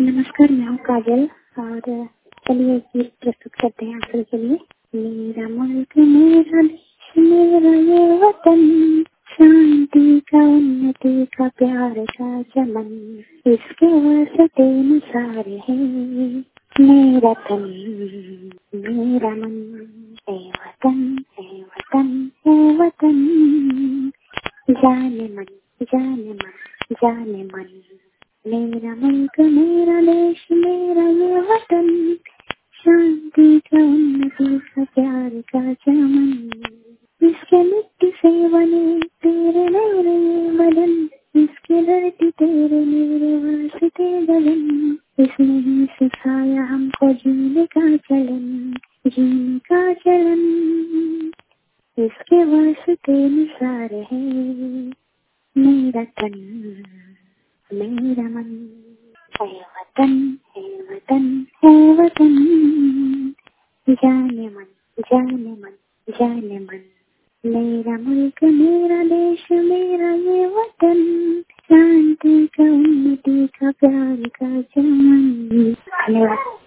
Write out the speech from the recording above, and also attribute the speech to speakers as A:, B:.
A: नमस्कार, मैं हूँ काजल और चलिए गीत प्रस्तुत करते हैं आप सभी के लिए। मेरा मुल्क मेरा देश मेरा ये वतन, शांति का उन्नति का प्यार का चमन, इसके वास्ते निसार है मेरा तन मेरा मन। है वतन है वतन है वतन, जाने मन जाने मन जाने मन। मेरा मुल्क मेरा देश मेरा ये वतन, शांति का उन्नति का प्यार का चमन, इसके मिट्टी से बने तेरे मेरे ये बदन, इसके धरती तेरे मेरे वास्ते गगन, इसने ही सिखाया हमको जीने का चलन, जीने का चलन, इसके वास्ते निसार है मेरा तन मेरा मन। है वतन है वतन है वतन, जाने मन जाने मन जाने मन। मेरा मुल्क मेरा देश मेरा ये वतन, शांति का उन्नति का प्यार का चमन। धन्यवाद।